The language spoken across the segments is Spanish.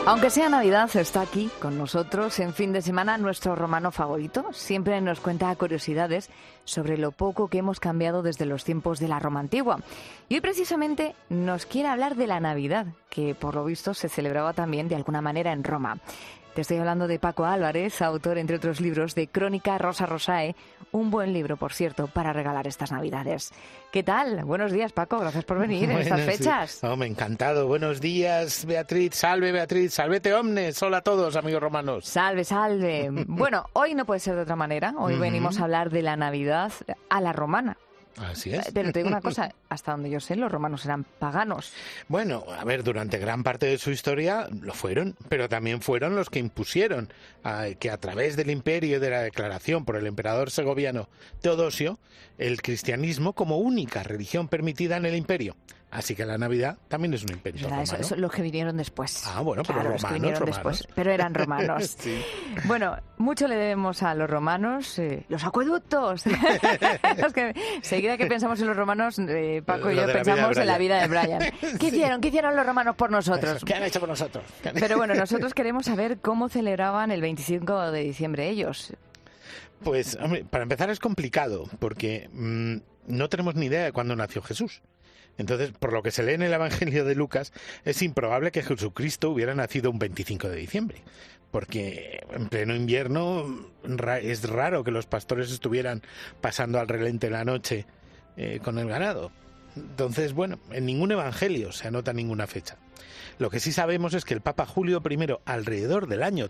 Aunque sea Navidad, está aquí con nosotros en fin de semana nuestro romano favorito. Siempre nos cuenta curiosidades sobre lo poco que hemos cambiado desde los tiempos de la Roma antigua. Y hoy precisamente nos quiere hablar de la Navidad, que por lo visto se celebraba también de alguna manera en Roma. Te estoy hablando de Paco Álvarez, autor, entre otros libros, de Crónica Rosa Rosae, un buen libro, por cierto, para regalar estas Navidades. ¿Qué tal? Buenos días, Paco, gracias por venir en estas fechas. Sí. Me encantado. Buenos días, Beatriz, salvete omnes. Hola a todos, amigos romanos. Salve, salve. Bueno, hoy no puede ser de otra manera. Hoy venimos a hablar de la Navidad a la romana. Así es. Pero te digo una cosa, hasta donde yo sé, los romanos eran paganos. Bueno, a ver, durante gran parte de su historia lo fueron, pero también fueron los que impusieron que a través del imperio y de la declaración por el emperador segoviano Teodosio, el cristianismo como única religión permitida en el imperio. Así que la Navidad también es un invento romano. Eso es los que vinieron después. Ah, bueno, claro, pero los que vinieron después, pero eran romanos. Sí. Bueno, mucho le debemos a los romanos, los acueductos. Los que, seguida que pensamos en los romanos, Paco y yo pensamos en la vida de Brian. ¿Qué hicieron? ¿Qué hicieron los romanos por nosotros? ¿Qué han hecho por nosotros? Pero bueno, nosotros queremos saber cómo celebraban el 25 de diciembre ellos. Pues, hombre, para empezar es complicado, porque no tenemos ni idea de cuándo nació Jesús. Entonces, por lo que se lee en el Evangelio de Lucas, es improbable que Jesucristo hubiera nacido un 25 de diciembre, porque en pleno invierno es raro que los pastores estuvieran pasando al relente la noche con el ganado. Entonces, bueno, en ningún evangelio se anota ninguna fecha. Lo que sí sabemos es que el Papa Julio I, alrededor del año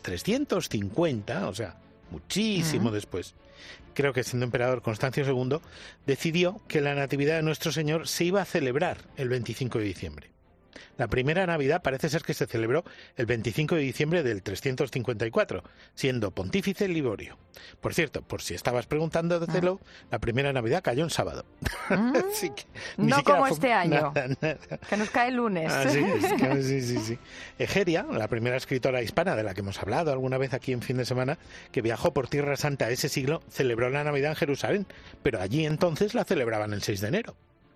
350, o sea, muchísimo después, creo que siendo emperador Constancio II, decidió que la Natividad de Nuestro Señor se iba a celebrar el 25 de diciembre. La primera Navidad parece ser que se celebró el 25 de diciembre del 354, siendo pontífice Liborio. Por cierto, por si estabas preguntándotelo, la primera Navidad cayó en sábado. Así que, no como este año, nada. Que nos cae el lunes. Sí. Egeria, la primera escritora hispana de la que hemos hablado alguna vez aquí en fin de semana, que viajó por Tierra Santa ese siglo, celebró la Navidad en Jerusalén, pero allí entonces la celebraban el 6 de enero.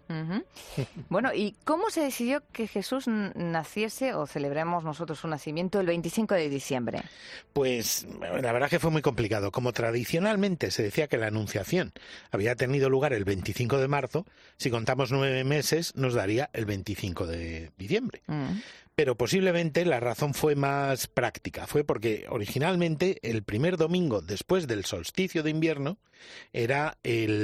Bueno, ¿y cómo se decidió que Jesús naciese o celebremos nosotros su nacimiento el 25 de diciembre? Pues la verdad que fue muy complicado. Como tradicionalmente se decía que la Anunciación había tenido lugar el 25 de marzo, si contamos 9 meses nos daría el 25 de diciembre. Pero posiblemente la razón fue más práctica. Fue porque originalmente el primer domingo después del solsticio de invierno era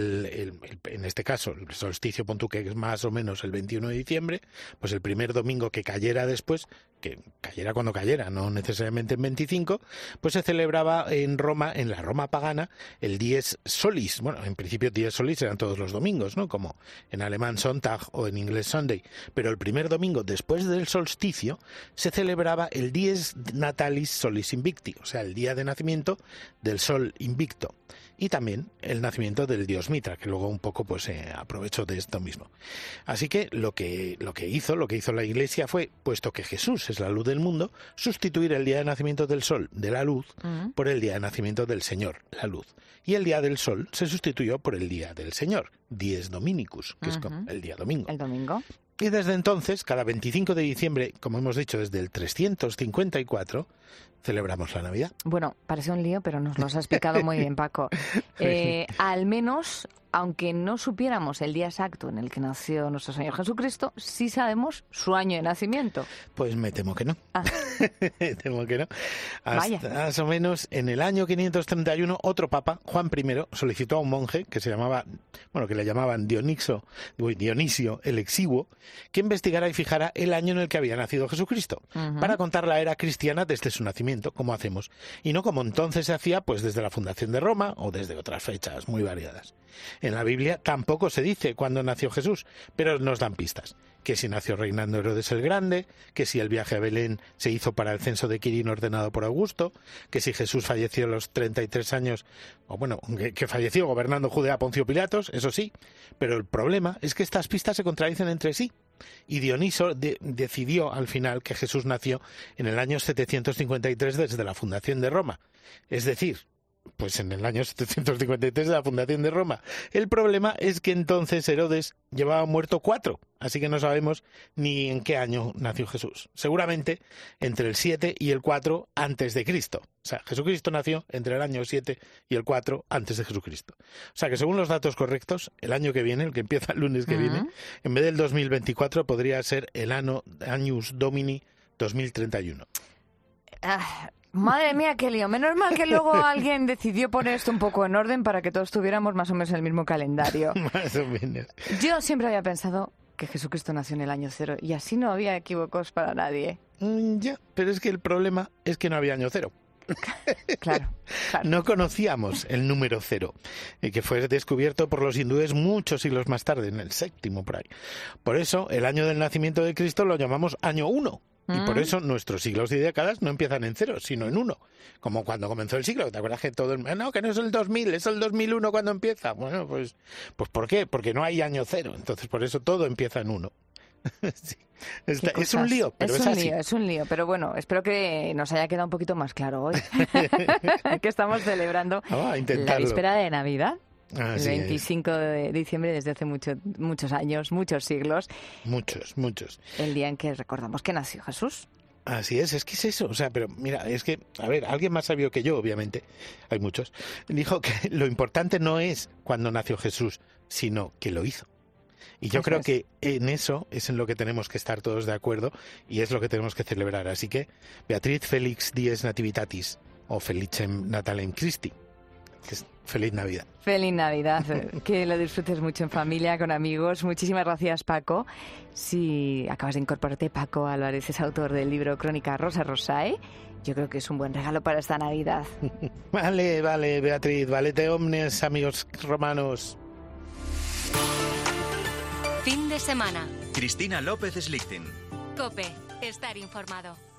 en este caso, el solsticio, pon tú que es más o menos el 21 de diciembre, pues el primer domingo que cayera después, que cayera cuando cayera, no necesariamente en 25, pues se celebraba en Roma, en la Roma pagana, el Dies Solis. Bueno, en principio Dies Solis eran todos los domingos, ¿no? Como en alemán Sonntag o en inglés Sunday. Pero el primer domingo después del solsticio se celebraba el Dies Natalis Solis Invicti, o sea, el día de nacimiento del sol invicto. Y también el nacimiento del dios Mitra, que luego un poco pues aprovechó de esto mismo. Así que lo que hizo la Iglesia fue, puesto que Jesús es la luz del mundo, sustituir el día de nacimiento del sol, de la luz, por el día de nacimiento del Señor, la luz. Y el día del sol se sustituyó por el día del Señor, Dies Dominicus, que es el día domingo. El domingo. Y desde entonces, cada 25 de diciembre, como hemos dicho, desde el 354, celebramos la Navidad. Bueno, parece un lío, pero nos lo has explicado muy bien, Paco. Al menos, aunque no supiéramos el día exacto en el que nació nuestro Señor Jesucristo, sí sabemos su año de nacimiento. Pues me temo que no. Me temo que no. Vaya. Más o menos en el año 531, otro papa, Juan I, solicitó a un monje que que le llamaban Dionisio el Exiguo, que investigara y fijara el año en el que había nacido Jesucristo, para contar la era cristiana desde su nacimiento, como hacemos, y no como entonces se hacía pues desde la fundación de Roma o desde otras fechas muy variadas. En la Biblia tampoco se dice cuándo nació Jesús, pero nos dan pistas. Que si nació reinando Herodes el Grande, que si el viaje a Belén se hizo para el censo de Quirino ordenado por Augusto, que si Jesús falleció a los 33 años, o bueno, que falleció gobernando Judea Poncio Pilatos, eso sí. Pero el problema es que estas pistas se contradicen entre sí. Y Dioniso decidió al final que Jesús nació en el año 753 desde la fundación de Roma. Es decir, Pues en el año 753 de la fundación de Roma. El problema es que entonces Herodes llevaba muerto 4, así que no sabemos ni en qué año nació Jesús. Seguramente entre el 7 y el 4 antes de Cristo. O sea, Jesucristo nació entre el año 7 y el 4 antes de Jesucristo. O sea que según los datos correctos, el año que viene, el que empieza el lunes que viene, en vez del 2024 podría ser el Annus Domini 2031. Madre mía, qué lío. Menos mal que luego alguien decidió poner esto un poco en orden para que todos tuviéramos más o menos el mismo calendario. Más o menos. Yo siempre había pensado que Jesucristo nació en el año 0 y así no había equívocos para nadie. Ya, pero es que el problema es que no había año 0. Claro. No conocíamos el número 0, que fue descubierto por los hindúes muchos siglos más tarde, en el 7º por ahí. Por eso, el año del nacimiento de Cristo lo llamamos año 1. Y por eso nuestros siglos y décadas no empiezan en 0, sino en 1. Como cuando comenzó el siglo. ¿Te acuerdas que todo no, que no es el 2000, es el 2001 cuando empieza? Bueno, pues ¿por qué? Porque no hay año 0. Entonces, por eso todo empieza en 1. Sí. Es un lío, pero es así. Es un lío, pero bueno, espero que nos haya quedado un poquito más claro hoy. Que estamos celebrando la víspera de Navidad. Así el 25 de diciembre desde hace muchos años, muchos siglos. Muchos. El día en que recordamos que nació Jesús. Así es que es eso. O sea, pero mira, es que, a ver, alguien más sabio que yo, obviamente, hay muchos, dijo que lo importante no es cuando nació Jesús, sino que lo hizo. Y yo creo que en eso es en lo que tenemos que estar todos de acuerdo y es lo que tenemos que celebrar. Así que, Beatriz Felix Dies Nativitatis, o Felicem Natalem Christi. Feliz Navidad. Feliz Navidad. Que lo disfrutes mucho en familia, con amigos. Muchísimas gracias, Paco. Si acabas de incorporarte, Paco Álvarez es autor del libro Crónica Rosa Rosae. Yo creo que es un buen regalo para esta Navidad. Vale, Beatriz. Valete omnes, amigos romanos. Fin de semana. Cristina López Slichting. COPE. Estar informado.